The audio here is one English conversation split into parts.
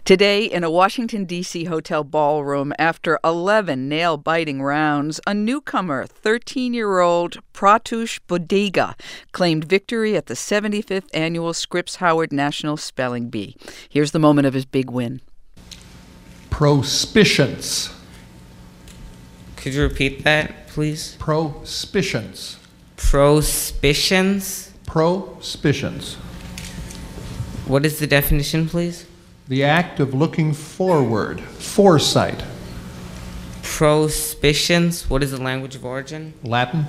Today, in a Washington, D.C. hotel ballroom, after 11 nail-biting rounds, a newcomer, 13-year-old Pratush Bodiga, claimed victory at the 75th Annual Scripps Howard National Spelling Bee. Here's the moment of his big win. Prospicions. Could you repeat that, please? Prospicions. Prospicions? Prospicions. What is the definition, please? The act of looking forward. Foresight. Prospicions? What is the language of origin? Latin.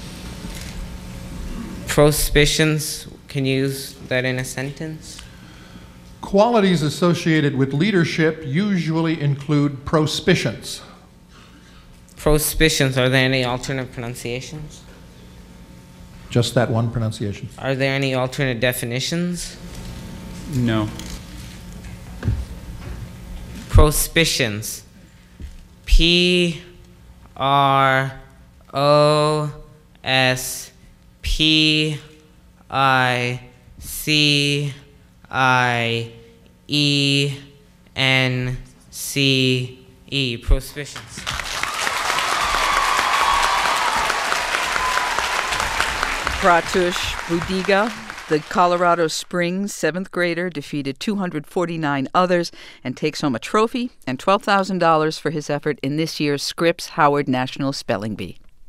Prospicions, can you use that in a sentence? Qualities associated with leadership usually include prospicions. Prospicions, are there any alternate pronunciations? Just that one pronunciation. Are there any alternate definitions? No. Prospicions. Prospicions. Prospicions. Pratush Bodiga, the Colorado Springs 7th grader, defeated 249 others and takes home a trophy and $12,000 for his effort in this year's Scripps Howard National Spelling Bee.